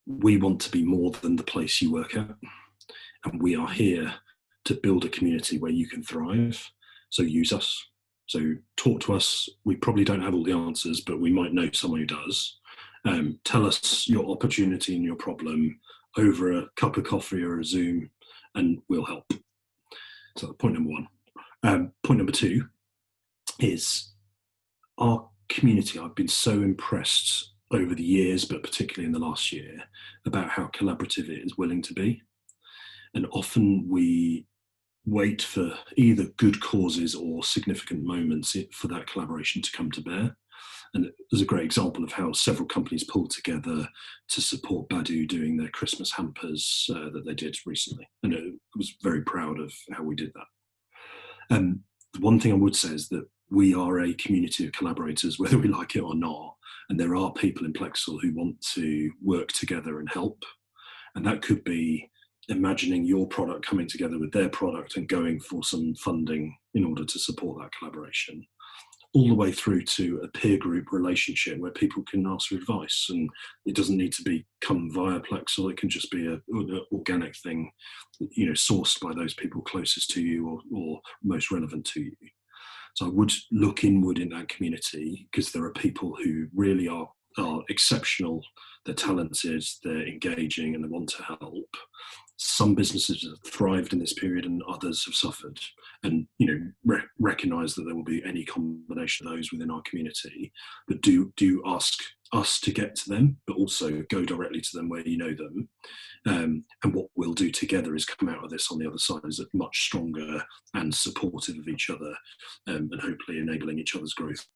we want to be more than the place you work at, and we are here to build a community where you can thrive. So use us. So talk to us. We probably don't have all the answers, but we might know someone who does. Tell us your opportunity and your problem over a cup of coffee or a Zoom, and we'll help. So point number one. Point number two is our community. I've been so impressed over the years, but particularly in the last year, about how collaborative it is willing to be. And often we wait for either good causes or significant moments for that collaboration to come to bear. And there's a great example of how several companies pulled together to support Badu doing their Christmas hampers that they did recently. And I was very proud of how we did that. The one thing I would say is that we are a community of collaborators, whether we like it or not. And there are people in Plexel who want to work together and help. And that could be imagining your product coming together with their product and going for some funding in order to support that collaboration, all the way through to a peer group relationship where people can ask for advice. And it doesn't need to come via Plexel. It can just be an organic thing, sourced by those people closest to you or most relevant to you. So I would look inward in that community, because there are people who really are exceptional, they're talented, they're engaging, and they want to help. Some businesses have thrived in this period and others have suffered. And recognize that there will be any combination of those within our community, but do ask us to get to them, but also go directly to them where you know them. And what we'll do together is come out of this on the other side as much stronger and supportive of each other, and hopefully enabling each other's growth